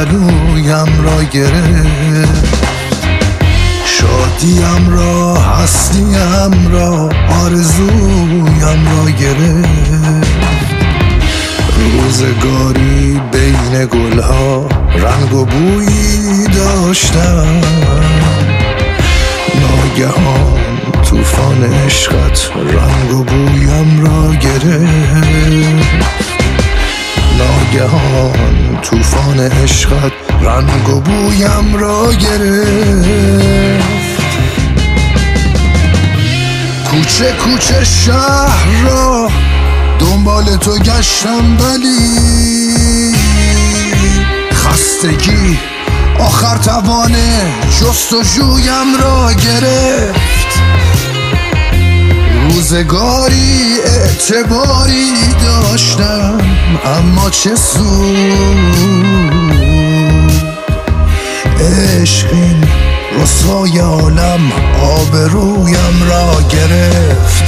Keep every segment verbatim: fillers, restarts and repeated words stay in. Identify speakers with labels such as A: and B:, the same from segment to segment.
A: گلویم را گرفت، شادیم را هستیم را آرزویم را گرفت. روزگاری بین گلها رنگ و بویی داشتم، ناگهان طوفان عشقت رنگ و بویم را گرفت. ناگهان طوفان عشقت رنگ و بویم را گرفت. کوچه کوچه شهر را دنبال تو گشتم ولی خستگی آخر توان جستجویم را گرفت. روزگاری اعتباری داشتم اما چه سود، عشق این رسوای عالم آبرویم را گرفت.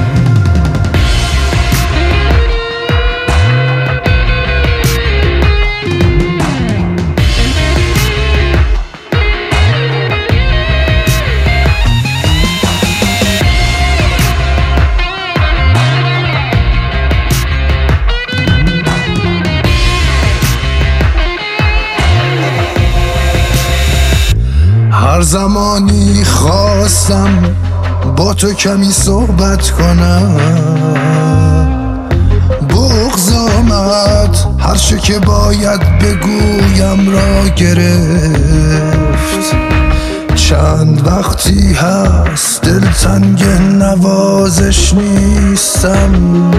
A: هر زمانی خواستم با تو کمی صحبت کنم، بغض آمد هر چه که باید بگویم را گرفت. چند وقتی هست دلتنگ نوازش نیستم،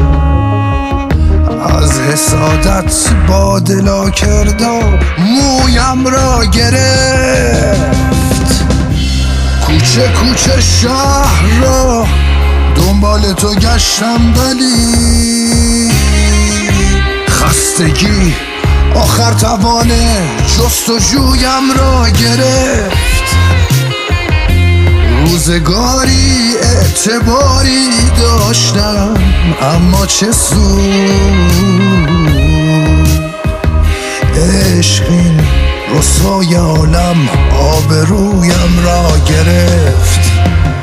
A: از حسادت با دلا کردم مویم را گرفت. کوچه کوچه شهر را دنبال تو گشتم ولی خستگی آخر توان جستجویم را گرفت. روزگاری اعتباری داشتم اما چه سود، عشق این رسوای عالم آبرویم را گرفت.